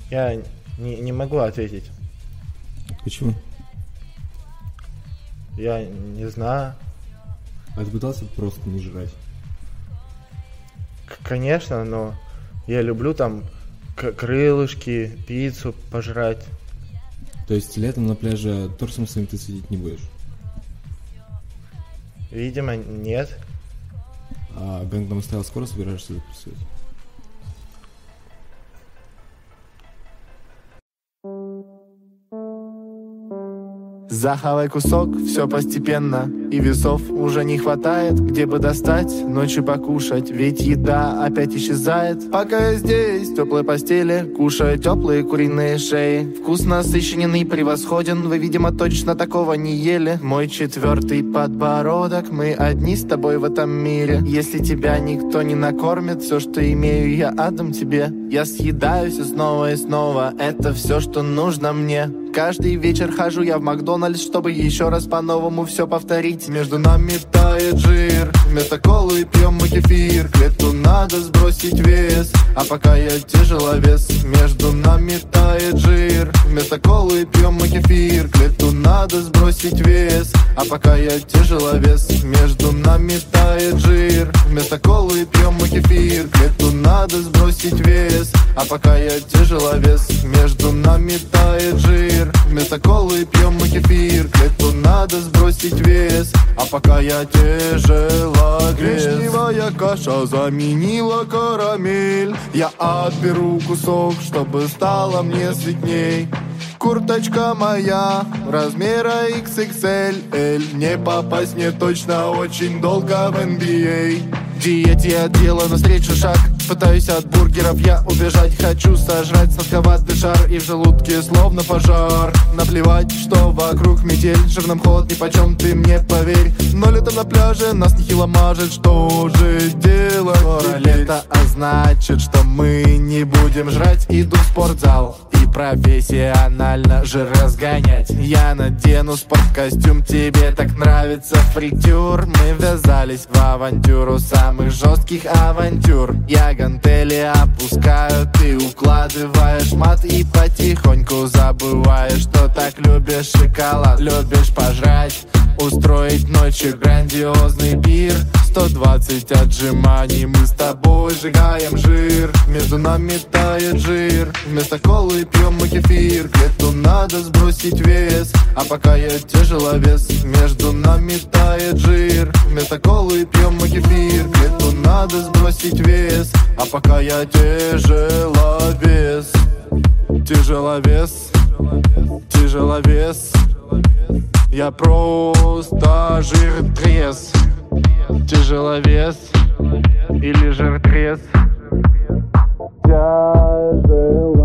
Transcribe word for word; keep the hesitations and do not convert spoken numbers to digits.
Я не, не могу ответить. Почему? Я не знаю. А ты пытался просто не жрать? К- конечно, но я люблю там к- крылышки, пиццу пожрать. То есть летом на пляже торсом своим ты сидеть не будешь? Видимо, нет. А Gangnam Style скоро собираешься записывать? Захавай кусок, все постепенно. И весов уже не хватает. Где бы достать, ночью покушать. Ведь еда опять исчезает. Пока я здесь, в теплой постели, кушаю теплые куриные шеи. Вкус насыщенный, превосходен. Вы, видимо, точно такого не ели. Мой четвертый подбородок. Мы одни с тобой в этом мире. Если тебя никто не накормит, все, что имею, я отдам тебе. Я съедаю все снова и снова. Это все, что нужно мне. Каждый вечер хожу я в Макдональдс, чтобы еще раз по-новому все повторить. Между нами тает жир, вместо колы пьем мы кефир. К лету надо сбросить вес, а пока я тяжеловес. Между нами тает жир, вместо колы пьем мы кефир. К лету надо сбросить вес, а пока я тяжеловес. Между нами тает жир, вместо колы пьем мы кефир. К лету надо сбросить вес, а пока я тяжеловес. Между нами тает жир, вместо колы пьем мы кефир. К лету надо сбросить вес, а пока я тяжеловес. Гречневая каша заменила карамель. Я отберу кусок, чтобы стало мне светней. Курточка моя размера икс икс эль. Не попасть мне точно очень долго в эн би эй. В диете я делаю навстречу шаг. Пытаюсь от бургеров я убежать. Хочу сожрать сладковатый шар. И в желудке словно пожар. Наплевать, что вокруг метель. Жирным холод нипочем, ты мне поверь. Но летом на пляже нас нехило мажет. Что же делать? Скоро лето, а значит, что мы не будем жрать. Иду в спортзал и профессионально жир разгонять. Я надену спорткостюм, тебе так нравится фритюр. Мы ввязались в авантюру самых жестких авантюр. Я гантели опускаю, ты укладываешь мат. И потихоньку забываешь, что так любишь шоколад. Любишь пожрать, устроить ночью грандиозный пир. Сто двадцать отжиманий, мы с тобой сжигаем жир. Между нами тает жир, вместо колы пьем мы кефир. К лету надо сбросить вес, а пока я тяжеловес. Между нами тает жир, вместо колы пьем мы кефир. К лету надо сбросить вес, а пока я тяжеловес. Тяжеловес, тяжеловес. Я просто жиртрез. Тяжеловес или жиртрез. Тяжеловес.